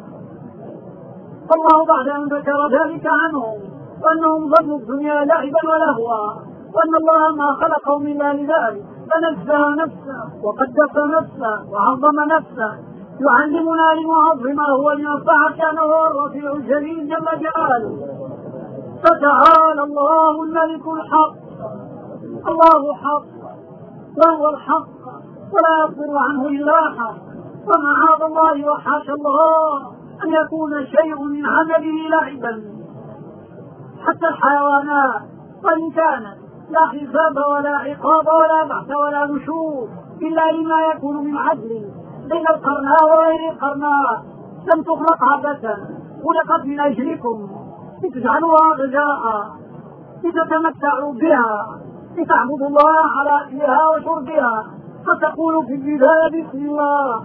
Speaker 1: الله بعد أن ذكر ذلك عنهم وأنهم ظنوا الدنيا لعبا ولهوا وأن الله ما خلقهم إلا لذلك، فنزه نفسه وقدس نفسه وعظم نفسه، يعلمنا لنعظمه ولنرفع شأنه الرفيع الجليل جل جلاله. فتعالى الله الملك الحق. الله حق وهو الحق ولا يصدر عنه إلا حق، ومعاذ الله وحاشا الله أن يكون شيء من عمله لعبا. حتى الحيوانات وإن كانت لا حساب ولا عقاب ولا بعث ولا نشور إلا لما يكون من عدل بين القرناء وغير القرناء، لم تخلق عبثا، خلقت من أجلكم لتجعلوها غذاء، لتتمتعوا بها، لتعبدوا الله على أكلها وشربها، فتقولوا في البداية بسم الله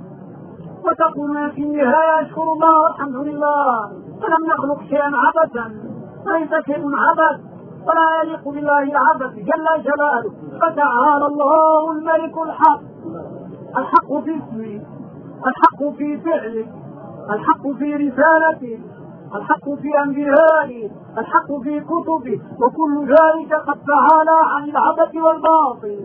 Speaker 1: وتقولون في النهاية اشكر الله والحمد لله. فلم نخلق شيئا عبثا، ليس شيء عبث ولا يليق بالله العبث جل جلاله. فتعالى الله الملك الحق. الحق في اسمه، الحق في فعله، الحق في رسالته، الحق في أنبيائه، الحق في كتبه، وكل ذلك قد تعالى عن العبث والباطل.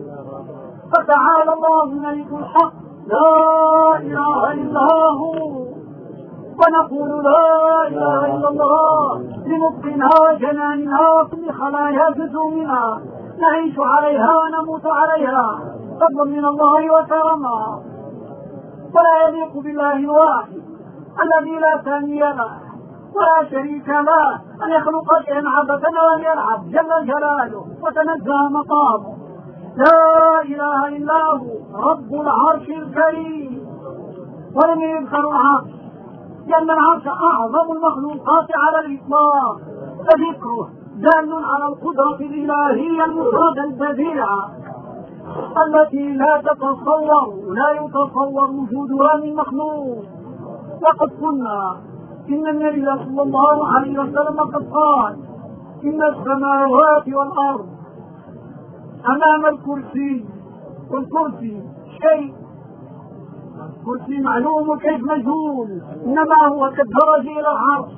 Speaker 1: فتعالى الله الملك الحق لا إله إلا هو ونقول لا إله إلا الله بنطقنا وجناننا وكل خلايا جسومنا، نعيش عليها ونموت عليها فضلا من الله وكرما. ولا يليق بالله الواحد الذي لا ثاني له ولا شريك له أن يخلق شيئا عبثا وأن يلعب جل جلاله وتنزه مقامه. لا إله إلا هو رب العرش الكريم. ولم يذكر العرش لأن العرش أعظم المخلوقات على الإطلاق، فذكره دال على القدرة الإلهية المفردة البديعة التي لا يتصور وجودها من مخلوق. وقد قلنا إن النبي صلى الله عليه وسلم قد قال إن السماوات والأرض أمام الكرسي، والكرسي شيء، كرسي معلوم وكيف مجهول، إنما هو كالدرج إلى العرش.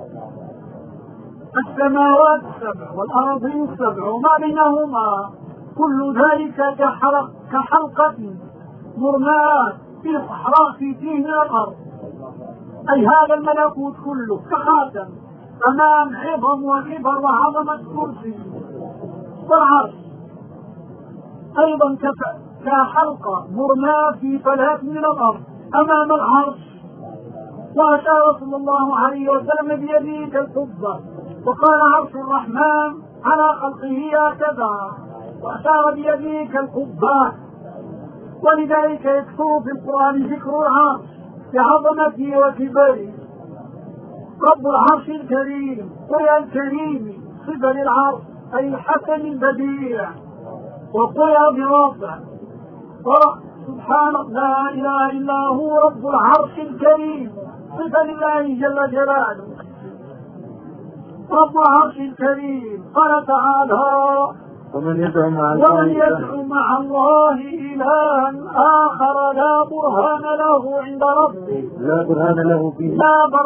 Speaker 1: السماوات السبع والأراضين السبع وما بينهما كل ذلك كحلقة مرماة في صحراء في تيه من الأرض، أي هذا الملكوت كله كخاتم أمام عظم وكبر وعظمة كرسي. والعرش أيضا كحلقة مرماة في فلات من الأرض أمام العرش. وأشار صلى الله عليه وسلم بيده كالقبة وقال عرش الرحمن على خلقه هكذا، وأشار بيده كالقبة. ولذلك يكثر في القرآن ذكر العرش بعظمته وكبره. رب العرش الكريم، قرئ الكريم صفة للعرش أي الحسن البديع، وقرئ برافع. سبحان الله لا إله إلا هو رب العرش الكريم صفة لله جل جلاله. رب العرش الكريم قال تعالى
Speaker 2: ومن يدعو
Speaker 1: مع الله إلها آخر لا برهان له عند ربه،
Speaker 2: لا برهان له به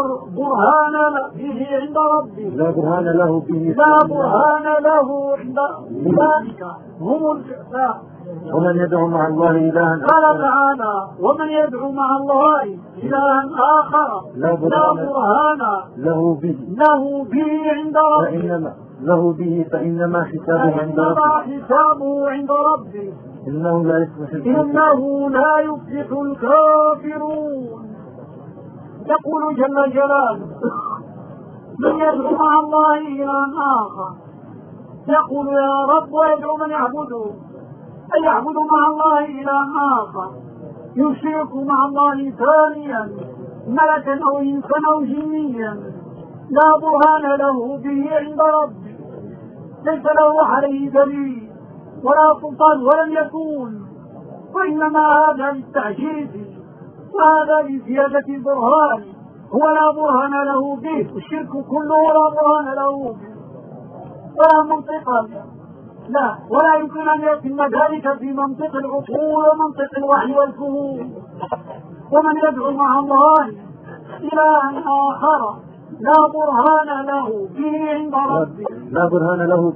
Speaker 1: عند ربه،
Speaker 2: لا برهان له به
Speaker 1: عند ذلك هم الكفار.
Speaker 2: ومن يدعو مع الله إلها
Speaker 1: قال تعالى ومن يدعو مع الله إلها آخر لا برهان
Speaker 2: له به
Speaker 1: عند ربه
Speaker 2: فإنما حسابه عند ربه إنه
Speaker 1: لا يفلح الكافرون. يقول جل جلاله من يدعو مع الله إلها آخر يقول يا رب ويدعو من يعبده، أن يعبد مع الله إلها آخر يشرك مع الله ثانيا ملكا أو إنسا أو جنيا لا برهان له به عند ربه، ليس له عليه دليل ولا سلطان ولم يكون، وإنما هذا للتعجيز وهذا لزيادة البرهان، هو لا برهان له به، الشرك كله لا برهان له به ولا منطق لا، ولا يمكن أن يتم ذلك في منطق العقول ومنطق الوحي والفهوم. ومن يدعو مع الله إلها آخر لا برهان له به عند ربه
Speaker 2: لا برهان له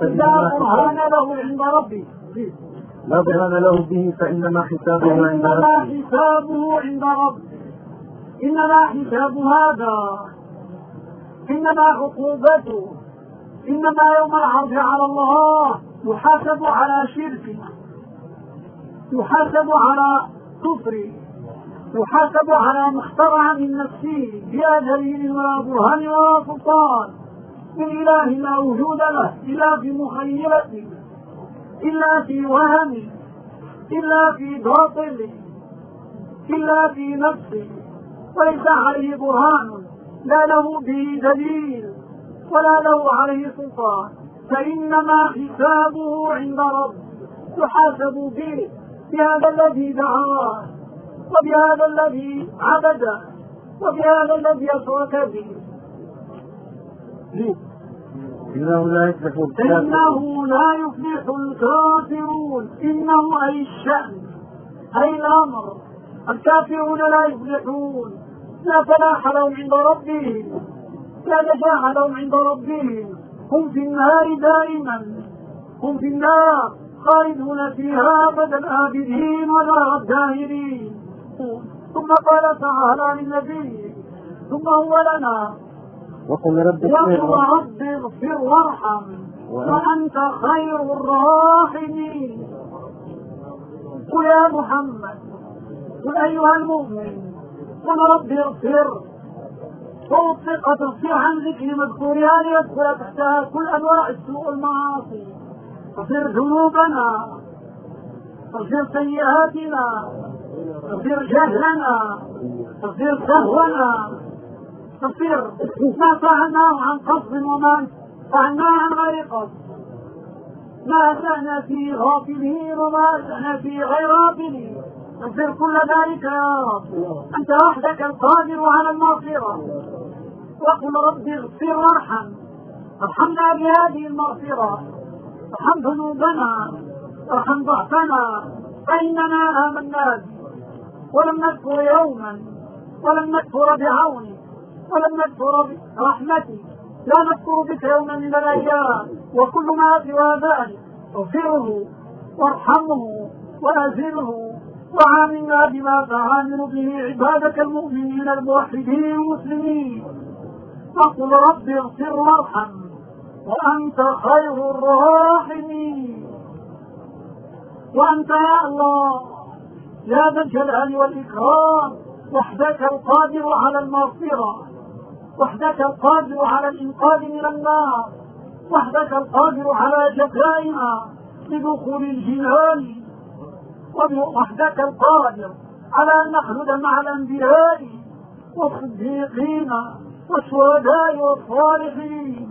Speaker 2: به فإنما حسابه
Speaker 1: عند ربه. إنما حساب هذا، إنما عقوبته، إنما يوم العرض على الله يحاسب على شركه، يحاسب على كفره، يحاسب على ما اخترع من نفسه بلا دليل ولا برهان ولا سلطان من إله لا وجود له إلا في مخيلته، إلا في وهمه، إلا في باطله، إلا في نفسه، وليس عليه برهان لا له به دليل ولا له عليه سلطان، فإنما حسابه عند ربه، يحاسب به بهذا الذي دعاه وبهذا الذي عبده وبهذا الذي أشرك به.
Speaker 2: إنه لا
Speaker 1: يفلح الكافرون. إنه أي الشأن أي الأمر، الكافرون لا يفلحون، لا فلاح لهم عند ربهم، لا نجاح لهم عند ربهم، هم في النار دائما، هم في النار خالدون فيها أبد الآبدين ولا الداهرين. ثم قال تعالى للنبي ثم هو لنا.
Speaker 2: وقل رب
Speaker 1: اغفر وارحم وأنت خير الراحمين. قل يا محمد، قل أيها المؤمن، قل رب اغفر. توثق تصفيح عن ذكر مذكورها ليدخل تحتها كل أنواع السوء والمعاصي. اغفر ذنوبنا، اغفر سيئاتنا، اغفر جهلنا، اغفر سهونا، اغفر ما فعلناه عن قصد وما فعلناه عن غير قصد، ما أسأنا فيه غافلين وما أسأنا فيه غير غافلين. اغفر كل ذلك يا رب، أنت وحدك القادر على المغفرة. وقل رب اغفر وارحم، ارحمنا بهذه المغفرة، ارحم ذنوبنا، ارحم ضعفنا، فإننا آمنا بك ولم نكفر يوما، ولم نكفر بعونك، ولم نكفر برحمتك، لا نكفر بك يوما من الأيام. وكل ما سوى ذلك اغفره وارحمه وأزله، وعاملنا بما تعامل به عبادك المؤمنين الموحدين المسلمين. فقل رب اغفر وارحم وأنت خير الراحمين. وأنت يا الله يا ذا الجلال والإكرام وحدك القادر على المغفرة، وحدك القادر على الإنقاذ من النار، وحدك القادر على جزائنا بدخول الجنان، وحدك القادر على أن نخلد مع الأنبياء والصديقين والشهداء والصالحين.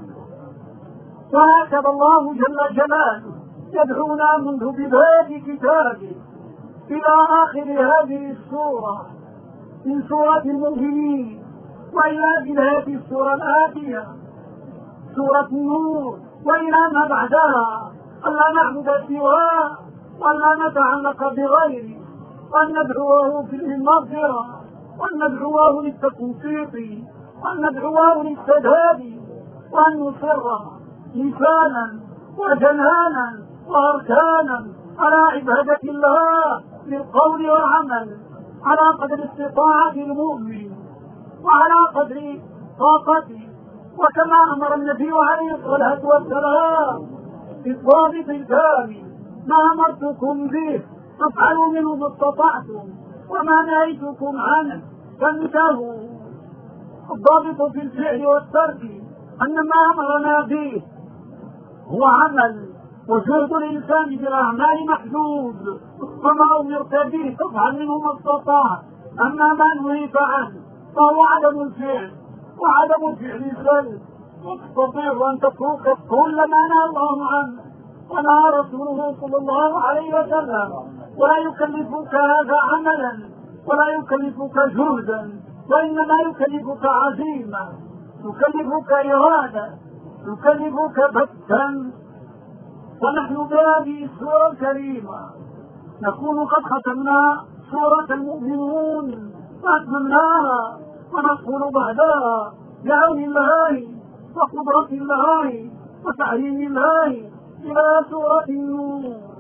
Speaker 1: وهكذا الله جل جلاله يدعونا منذ بداية كتابه إلى آخر هذه السورة من سورة المؤمنين، وإلى بداية السورة الآتية سورة النور، وإلى ما بعدها ألا نعبد سواه وألا نتعلق بغيره، وأن ندعوه في المغفرة، وأن ندعوه للتوفيق، وأن ندعوه للسداد، وأن نصر لسانا وجنانا وأركانا على عبادة الله بالقول والعمل على قدر استطاعة المؤمن وعلى قدر طاقته، وكما أمر النبي عليه الصلاة والسلام بالضابط الكامل: ما أمرتكم به فافعلوا منه ما استطعتم وما نهيتكم عنه فانتهوا. الضابط في الفعل والترك أن ما أمرنا به هو عمل، وجهد الإنسان بالأعمال محدود، وما أمرت به تفعل منه ما استطاع، أما ما نهيت عنه فهو عدم الفعل، وعدم الفعل سلب، وتستطيع أن تترك كل ما نهى الله عنه ونهى رسوله صلى الله عليه وسلم، ولا يكلفك هذا عملا ولا يكلفك جهدا، وإنما يكلفك عزيمة، يكلفك إرادة، يكلفك بثا. ونحن بهذه السورة الكريمة نكون قد ختمنا سورة المؤمنون وأتممناها، ونقول بعدها بعون الله وقدرة الله وتعليم الله إلى سورة النور.